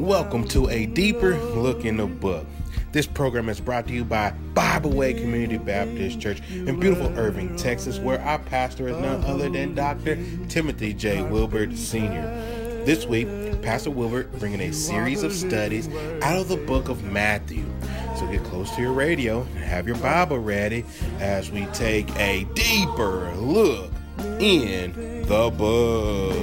Welcome to a deeper look in the book. This program is brought to you by Bible Way Community Baptist Church in beautiful Irving, Texas, where our pastor is none other than Dr. Timothy J. Wilbert Sr. This week, Pastor Wilbert bringing a series of studies out of the book of Matthew. So get close to your radio and have your Bible ready as we take a deeper look in the book.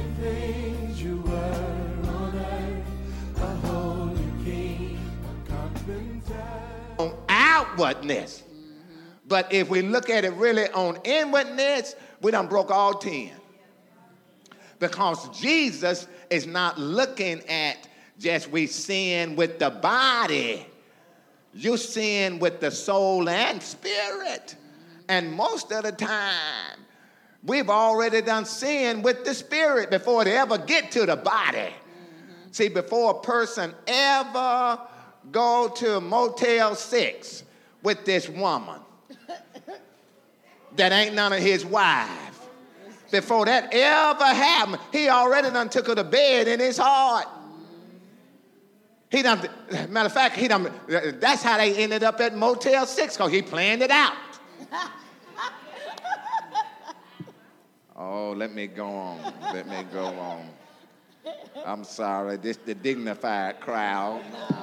Outwardness. But if we look at it really on inwardness, we done broke all 10. Because Jesus is not looking at just we sin with the body. You sin with the soul and spirit. And most of the time, we've already done sin with the spirit before they ever get to the body. See, before a person ever go to Motel 6 with this woman that ain't none of his wife, before that ever happened, he already done took her to bed in his heart. He done, matter of fact, that's how they ended up at Motel 6, because he planned it out. Oh, let me go on. I'm sorry, this the dignified crowd.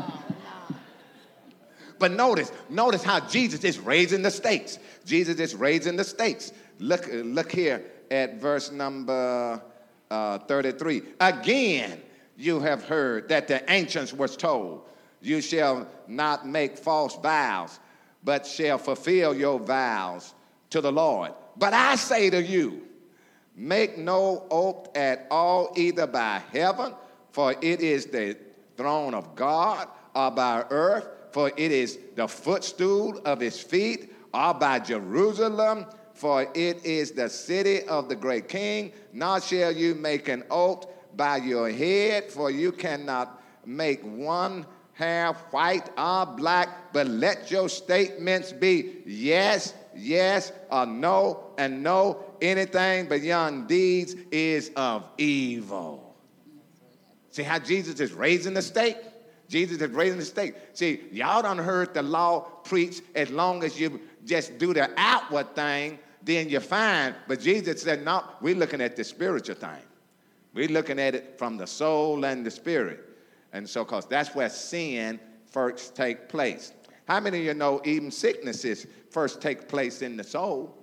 But notice how Jesus is raising the stakes. Jesus is raising the stakes. Look here at verse number 33. Again, you have heard that the ancients was told, you shall not make false vows, but shall fulfill your vows to the Lord. But I say to you, make no oath at all, either by heaven, for it is the throne of God, or by earth, for it is the footstool of his feet, or by Jerusalem, for it is the city of the great king. Nor shall you make an oath by your head, for you cannot make one hair white or black, but let your statements be yes, yes, or no, and no. Anything beyond these is of evil. See how Jesus is raising the stake? Jesus is raising the stake. See, y'all done heard the law preached, as long as you just do the outward thing, then you're fine. But Jesus said, no, we're looking at the spiritual thing. We're looking at it from the soul and the spirit. And so, because that's where sin first take place. How many of you know even sicknesses first take place in the soul?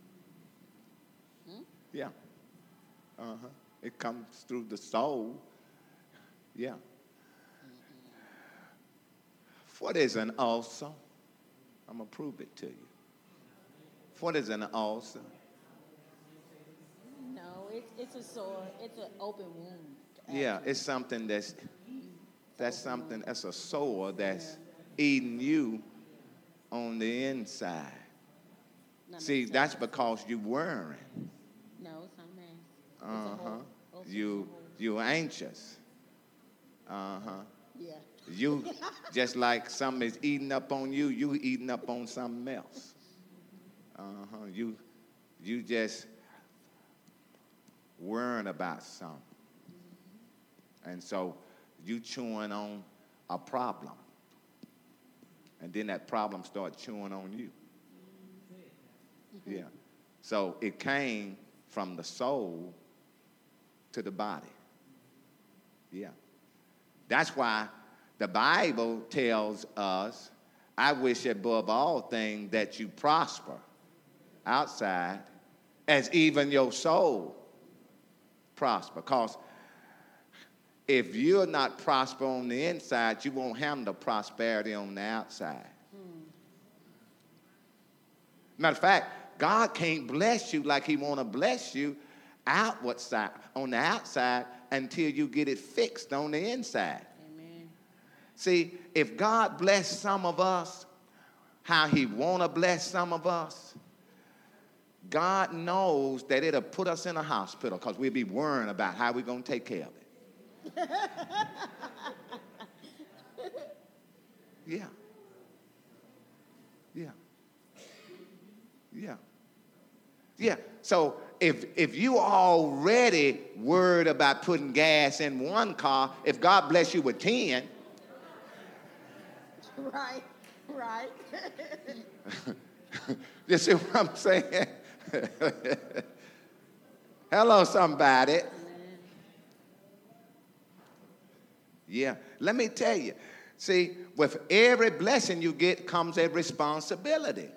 Yeah. It comes through the soul. Yeah. What is an ulcer? I'm going to prove it to you. What is an ulcer? No, it's a sore. It's an open wound. Actually. Yeah, it's something that's a sore that's eating you on the inside. See, that's because you're worrying. No, it's not nasty. You anxious. Yeah. You just like something is eating up on you, you eating up on something else. You just worrying about something. And so you chewing on a problem. And then that problem starts chewing on you. Yeah. So it came from the soul to the body. Yeah. That's why the Bible tells us, I wish above all things that you prosper outside as even your soul prosper. Because if you're not prosper on the inside, you won't have the prosperity on the outside. Matter of fact, God can't bless you like he want to bless you outward side, on the outside, until you get it fixed on the inside. See, if God bless some of us, how he want to bless some of us, God knows that it'll put us in a hospital because we'll be worrying about how we're going to take care of it. Yeah. Yeah. Yeah. Yeah. So if you already worried about putting gas in one car, if God bless you with 10, Right, right. you see what I'm saying? Hello, somebody. Yeah, let me tell you. See, with every blessing you get comes a responsibility.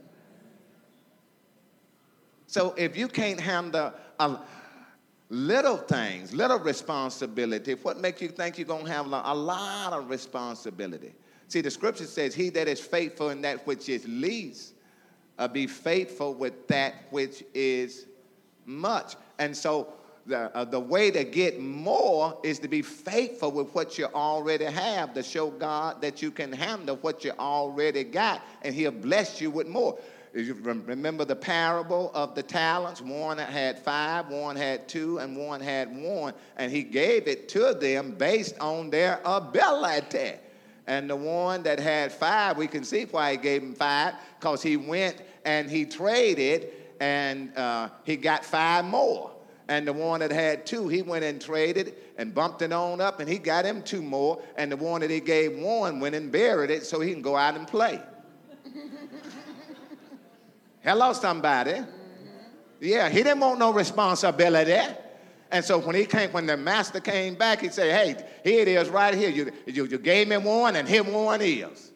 So if you can't handle little things, little responsibility, what makes you think you're going to have a lot of responsibility? See, the scripture says, he that is faithful in that which is least, be faithful with that which is much. And so the way to get more is to be faithful with what you already have, to show God that you can handle what you already got, and he'll bless you with more. You remember the parable of the talents? One had 5, one had 2, and one had 1, and he gave it to them based on their ability. And the one that had 5, we can see why he gave him 5, because he went and he traded, and he got 5 more. And the one that had 2, he went and traded and bumped it on up, and he got him 2 more. And the one that he gave 1 went and buried it so he can go out and play. Hello, somebody. Yeah, he didn't want no responsibility. And so when the master came back, he said, hey, here it is right here. You gave me 1, and here 1 is.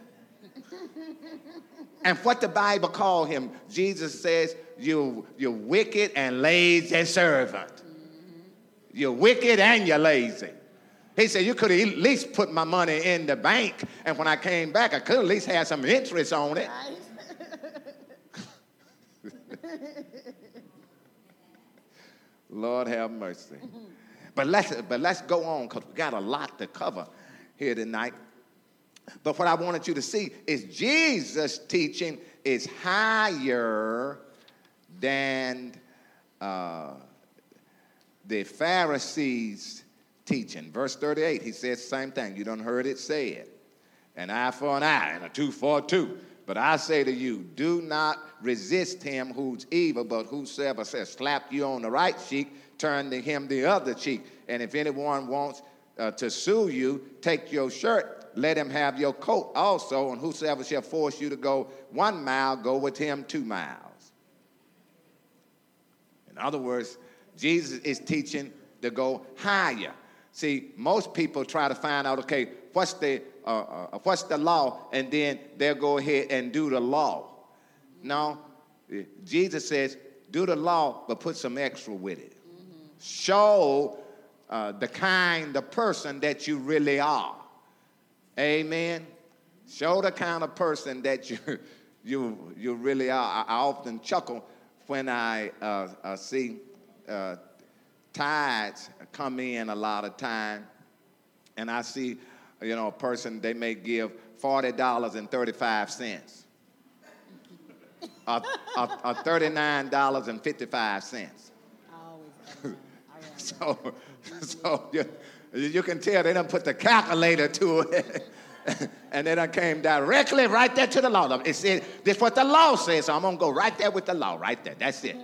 And what the Bible called him, Jesus says, you wicked and lazy servant. You're wicked and you're lazy. He said, you could have at least put my money in the bank, and when I came back, I could at least have some interest on it. Lord have mercy. But let's go on, because we got a lot to cover here tonight. But what I wanted you to see is Jesus' teaching is higher than the Pharisees' teaching. Verse 38, he says the same thing. You done heard it said, an eye for an eye and a tooth for a tooth. But I say to you, do not resist him who's evil, but whosoever says, slap you on the right cheek, turn to him the other cheek. And if anyone wants to sue you, take your shirt, let him have your coat also, and whosoever shall force you to go 1 mile, go with him 2 miles. In other words, Jesus is teaching to go higher. See, most people try to find out, okay, what's the law, and then they'll go ahead and do the law. No, Jesus says, do the law, but put some extra with it. Mm-hmm. Show the kind of person that you really are. Amen. Show the kind of person that you really are. I often chuckle when I see tithes come in a lot of time, and I see, a person, they may give $40.35, or $39.55. So you can tell they done put the calculator to it, and they done came directly right there to the law. It said, this is what the law says, so I'm going to go right there with the law, right there. That's it.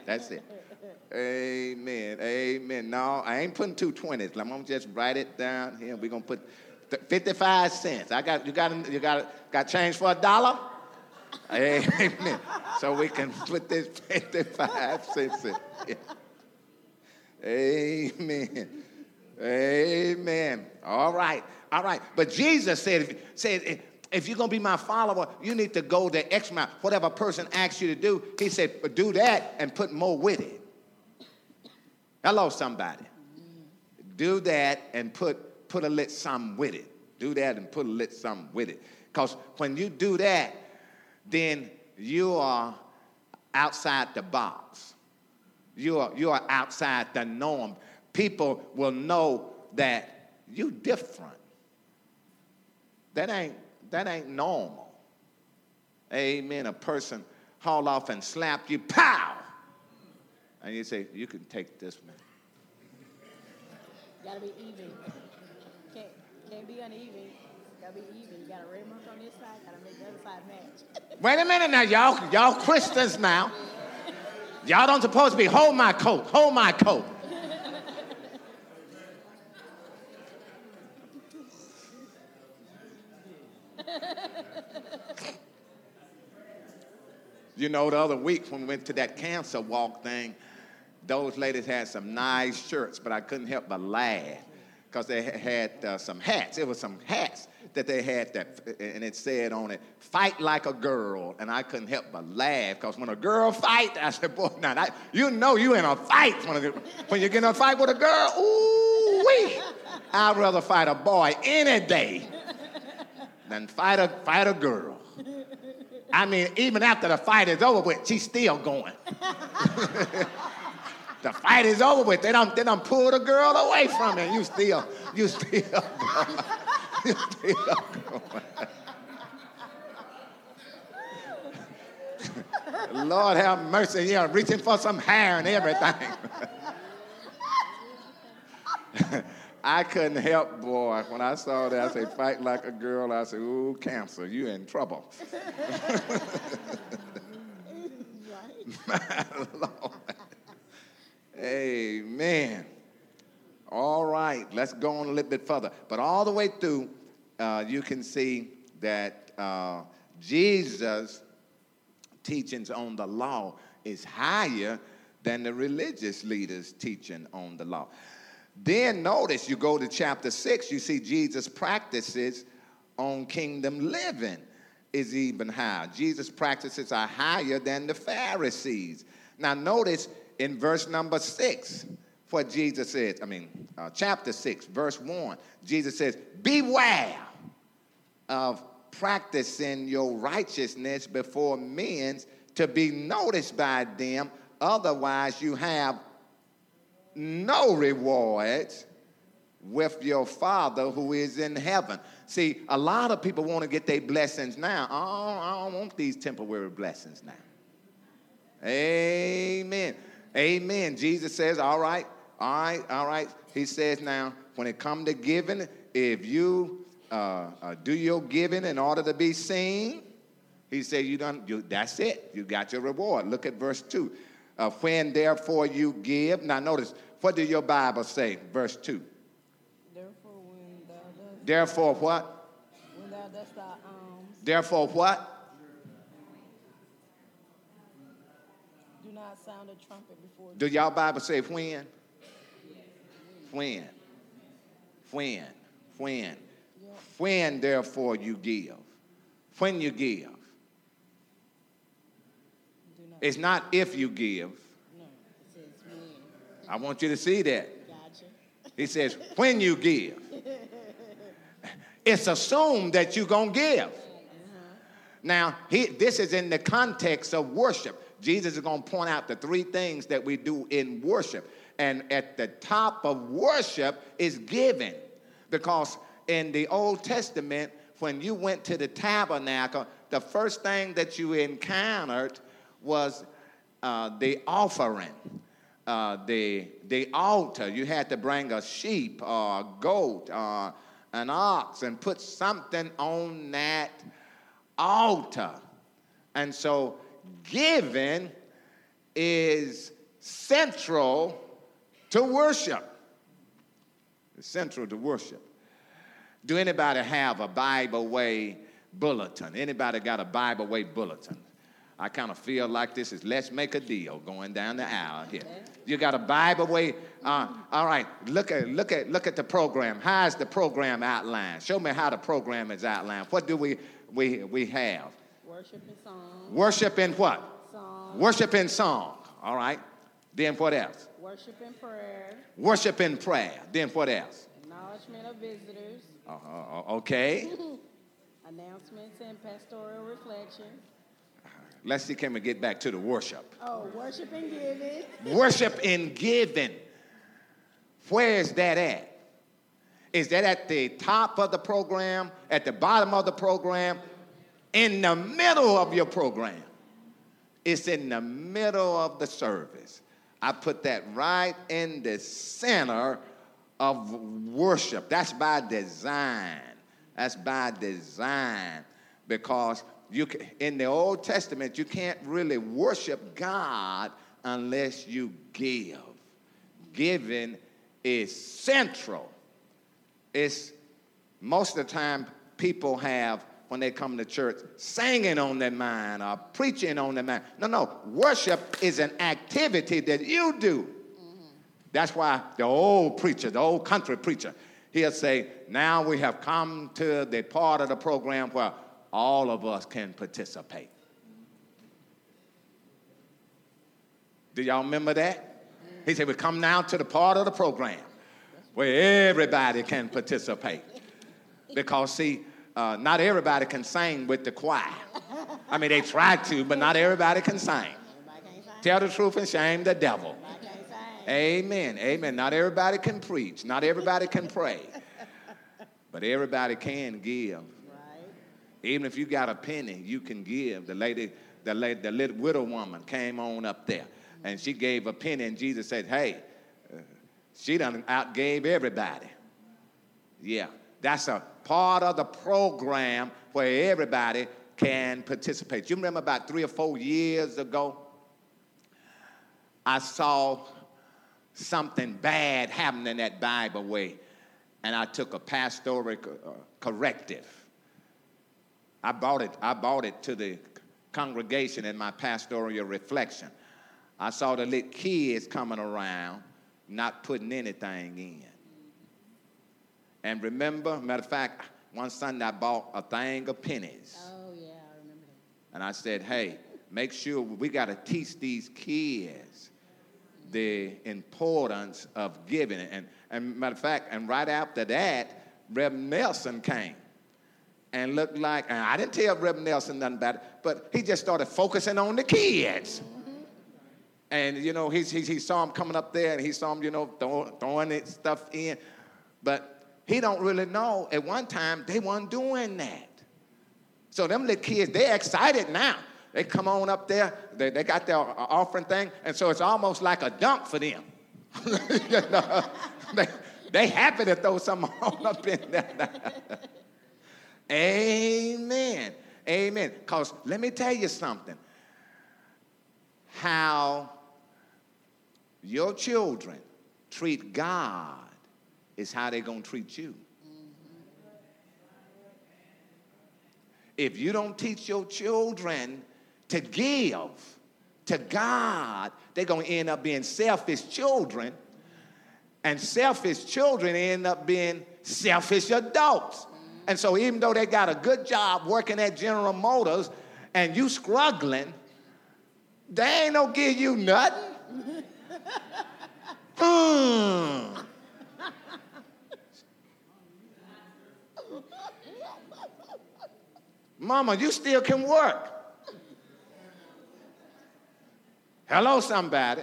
Amen. Amen. No, I ain't putting 2 20s. I'm going to just write it down here. We're going to put 55 cents. You got change for $1? Amen. So we can put this 55 cents in. Yeah. Amen. Amen. All right. But Jesus said, if you're going to be my follower, you need to go the extra mile. Whatever person asks you to do, he said, do that and put more with it. Hello, somebody. Do that and put a little something with it. Do that and put a little something with it. Because when you do that, then you are outside the box. You are outside the norm. People will know that you different. That ain't normal. Amen. A person haul off and slap you, pow! And you say, you can take this one. Gotta be even. Can't be uneven. Gotta be even. You got a red mark on this side, gotta make the other side match. Wait a minute now, y'all Christians now. Y'all don't supposed to be, hold my coat, hold my coat. You know, the other week when we went to that cancer walk thing, those ladies had some nice shirts, but I couldn't help but laugh because they had some hats. It was some hats that they had that, and it said on it, "Fight like a girl." And I couldn't help but laugh because when a girl fight, I said, boy, now you know you in a fight when you get in a fight with a girl. Ooh wee! I'd rather fight a boy any day than fight a girl. I mean, even after the fight is over with, she's still going. The fight is over with. They done pull the girl away from you. You still going. You still going. Lord have mercy. You're reaching for some hair and everything. I couldn't help, boy. When I saw that, I said, fight like a girl. I said, ooh, cancer, you in trouble. My Lord. Amen. All right, let's go on a little bit further. But all the way through, you can see that Jesus' teachings on the law is higher than the religious leaders' teaching on the law. Then notice, you go to chapter 6, you see Jesus' practices on kingdom living is even higher. Jesus' practices are higher than the Pharisees. Now notice in verse number 6 what Jesus says. Chapter 6, verse 1. Jesus says, beware of practicing your righteousness before men to be noticed by them. Otherwise you have no reward with your Father who is in heaven. See, a lot of people want to get their blessings now. I don't want these temporary blessings now. Amen. Amen. Jesus says, all right. He says now, when it comes to giving, if you do your giving in order to be seen, he said, that's it. You got your reward. Look at verse 2. When therefore you give. Now notice, what did your Bible say? Verse 2. Therefore, when thou dost. Therefore what? When thou dost thy alms. Therefore what? Do not sound a trumpet before. Do y'all Bible say when? When? Yep. When therefore you give. When you give. It's not if you give. No, it says when. I want you to see that. Gotcha. He says, when you give. It's assumed that you're going to give. Now, this is in the context of worship. Jesus is going to point out the three things that we do in worship. And at the top of worship is giving. Because in the Old Testament, when you went to the tabernacle, the first thing that you encountered was the offering, the altar. You had to bring a sheep or a goat or an ox and put something on that altar. And so giving is central to worship. It's central to worship. Do anybody have a Bible Way bulletin? Anybody got a Bible Way bulletin? I kind of feel like this is let's make a deal going down the aisle here. You got a Bible Way. All right, look at the program. How is the program outlined? Show me how the program is outlined. What do we have? Worship and song. Worship in what? Song. Worship in song. All right. Then what else? Worship and prayer. Worship in prayer. Then what else? Acknowledgement of visitors. Okay. Announcements and pastoral reflection. Let's see, can we get back to the worship? Oh, worship and giving. Worship and giving. Where is that at? Is that at the top of the program, at the bottom of the program, in the middle of your program? It's in the middle of the service. I put that right in the center of worship. That's by design. That's by design. Because in the Old Testament, you can't really worship God unless you give. Giving is central. It's most of the time people have, when they come to church, singing on their mind or preaching on their mind. No, worship is an activity that you do. That's why the old preacher, the old country preacher, he'll say, now we have come to the part of the program where all of us can participate. Do y'all remember that? He said, we come now to the part of the program where everybody can participate. Because, see, not everybody can sing with the choir. I mean, they try to, but not everybody can sing. Tell the truth and shame the devil. Amen. Amen. Not everybody can preach. Not everybody can pray. But everybody can give. Even if you got a penny, you can give. The little widow woman came on up there, and she gave a penny, and Jesus said, hey, she done outgave everybody. Yeah, that's a part of the program where everybody can participate. You remember about 3 or 4 years ago, I saw something bad happening at Bible Way, and I took a pastoral corrective. I brought it to the congregation in my pastoral reflection. I saw the little kids coming around, not putting anything in. And remember, matter of fact, one Sunday I bought a thing of pennies. Oh, yeah, I remember that. And I said, hey, make sure we got to teach these kids the importance of giving. And matter of fact, and right after that, Reverend Nelson came. And looked like, and I didn't tell Reverend Nelson nothing about it, but he just started focusing on the kids. And, you know, he saw him coming up there, and he saw him, you know, throwing it stuff in. But he don't really know. At one time, they weren't doing that. So them little kids, they're excited now. They come on up there. They got their offering thing, and so it's almost like a dunk for them. You know, they happy to throw something on up in there. Amen. Amen. Because let me tell you something. How your children treat God is how they're going to treat you. If you don't teach your children to give to God, they're going to end up being selfish children. And selfish children end up being selfish adults. And so even though they got a good job working at General Motors and you struggling, they ain't no give you nothing. Mama, you still can work. Hello, somebody.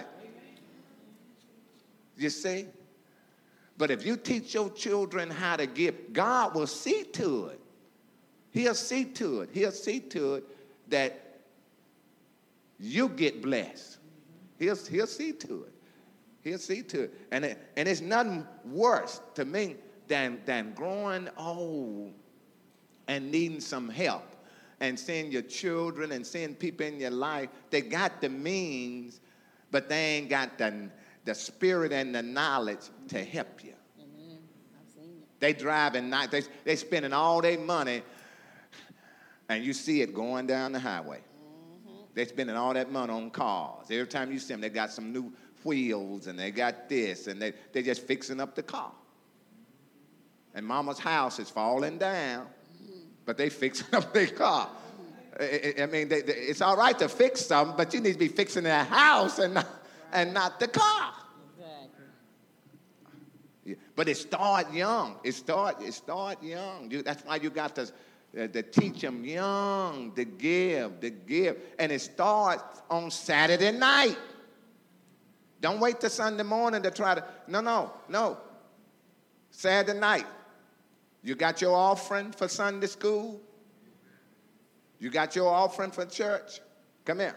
You see? But if you teach your children how to give, God will see to it. He'll see to it. He'll see to it that you get blessed. He'll see to it. He'll see to it. And it's nothing worse to me than growing old and needing some help and seeing your children and seeing people in your life. They got the means, but they ain't got the spirit and the knowledge to help you. Amen. I've seen it. They driving night. They spending all their money, and you see it going down the highway. They spending all that money on cars. Every time you see them, they got some new wheels, and they got this, and they just fixing up the car. And mama's house is falling down, but they fixing up their car. I mean, it's all right to fix something, but you need to be fixing their house and not the car. Exactly. Yeah. But it start young. It start young. That's why you got to teach them young to give. And it starts on Saturday night. Don't wait till Sunday morning to try to, no. Saturday night. You got your offering for Sunday school? You got your offering for church? Come here.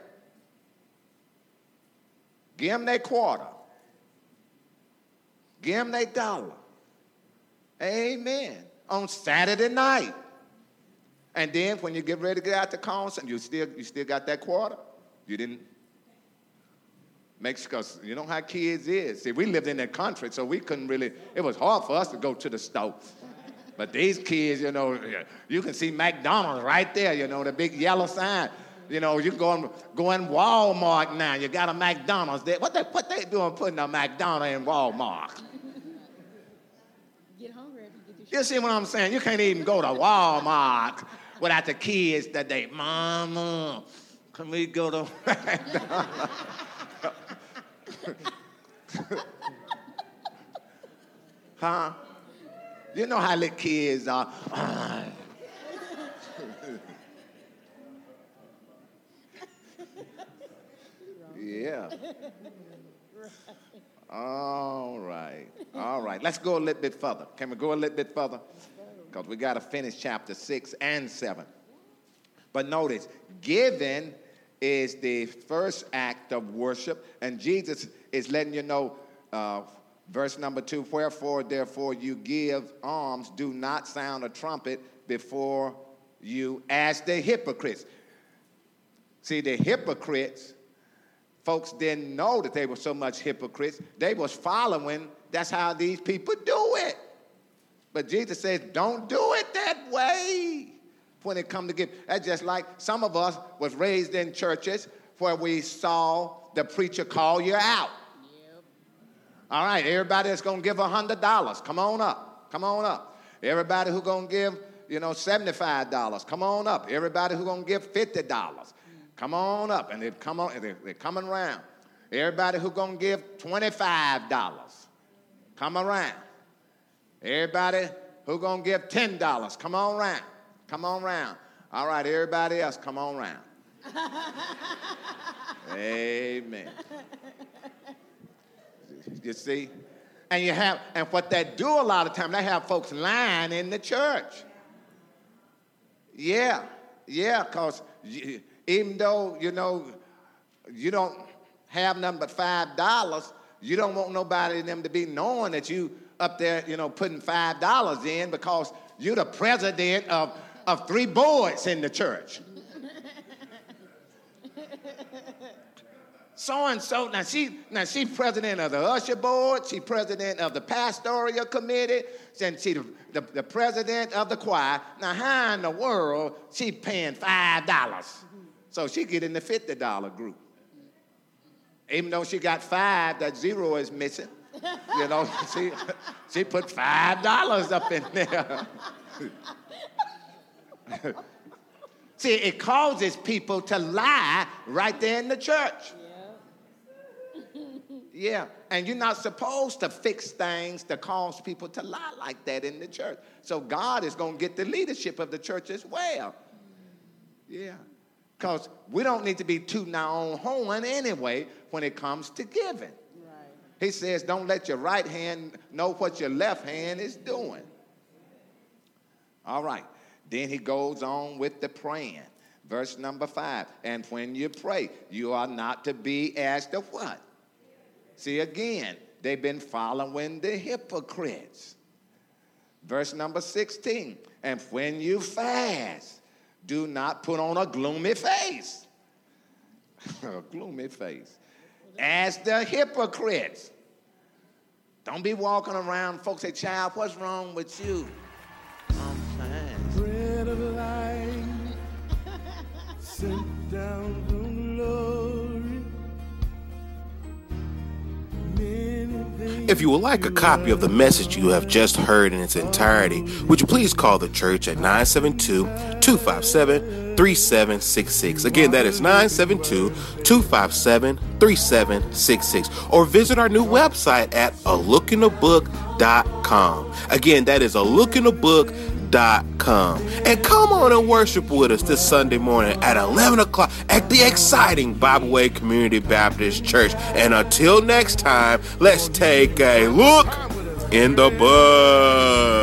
Give them their quarter. Give them their dollar. Amen. On Saturday night. And then when you get ready to get out the concert, you still got that quarter? You didn't? Because you know how kids is. See, we lived in the country, so we couldn't really, it was hard for us to go to the store. But these kids, you know, you can see McDonald's right there, you know, the big yellow sign. You know, you go in Walmart now, you got a McDonald's there. What they doing putting a McDonald's in Walmart? Get hungry if you get your You see what I'm saying? You can't even go to Walmart without the kids that they, Mama, can we go to McDonald's? Huh? You know how the kids are. Yeah. All right. All right. Let's go a little bit further. Can we go a little bit further? Because we got to finish chapter 6 and 7. But notice, giving is the first act of worship, and Jesus is letting you know, verse number 2, wherefore, therefore, you give alms, do not sound a trumpet before you as the hypocrites. See, the hypocrites, folks didn't know that they were so much hypocrites. They was following, that's how these people do it. But Jesus says, don't do it that way when it comes to give. That's just like some of us was raised in churches where we saw the preacher call you out. Yep. All right, everybody that's going to give $100, come on up. Come on up. Everybody who going to give, $75, come on up. Everybody who going to give $50, come on up. And they're coming around. Everybody who going to give $25, come around. Everybody who going to give $10, come on around. Come on round. All right, everybody else, come on round. Amen. You see? And what they do a lot of times, they have folks lying in the church. Yeah, because even though, you don't have nothing but $5, you don't want nobody in them to be knowing that you up there, putting $5 in because you're the president of 3 boards in the church. So-and-so, now she president of the usher board, she president of the pastoral committee, and she the president of the choir. Now how in the world she paying $5? So she get in the $50 group. Even though she got 5, that 0 is missing. She put $5 up in there. See, it causes people to lie right there in the church. Yeah, and you're not supposed to fix things to cause people to lie like that in the church. So God is going to get the leadership of the church as well. Yeah, because we don't need to be tooting our own horn anyway when it comes to giving. Right. He says, don't let your right hand know what your left hand is doing. All right. Then he goes on with the praying. Verse number 5. And when you pray, you are not to be as the what? See, again, they've been following the hypocrites. Verse number 16. And when you fast, do not put on a gloomy face. A gloomy face. As the hypocrites. Don't be walking around, folks say, child, what's wrong with you? I'm fine. Bread of life sent down from glory. If you would like a copy of the message you have just heard in its entirety, would you please call the church at 972-257-3766. Again, that is 972-257-3766. Or visit our new website at alookintheBook.com. Again, that is alookintheBook.com. And come on and worship with us this Sunday morning at 11 o'clock at the exciting Bible Way Community Baptist Church. And until next time, let's take a look in the book.